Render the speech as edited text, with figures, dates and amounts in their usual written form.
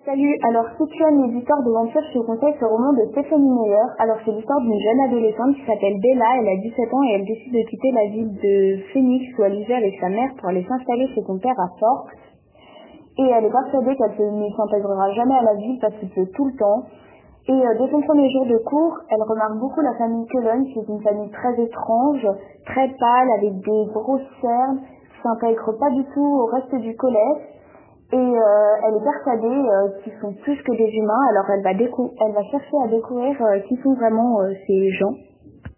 Salut, alors si tu aimes les histoires de vampires, je te conseille ce roman de Stephanie Meyer. Alors c'est l'histoire d'une jeune adolescente qui s'appelle Bella, elle a 17 ans et elle décide de quitter la ville de Phoenix où elle vivait avec sa mère pour aller s'installer chez son père à Forks. Et elle est persuadée qu'elle ne s'intégrera jamais à la ville parce qu'il pleut tout le temps. Et dès son premier jour de cours, elle remarque beaucoup la famille Cullen, qui est une famille très étrange, très pâle, avec des grosses cernes, qui s'intègre pas du tout au reste du collège. Et elle est persuadée qu'ils sont plus que des humains, alors elle va chercher à découvrir qui sont vraiment ces gens.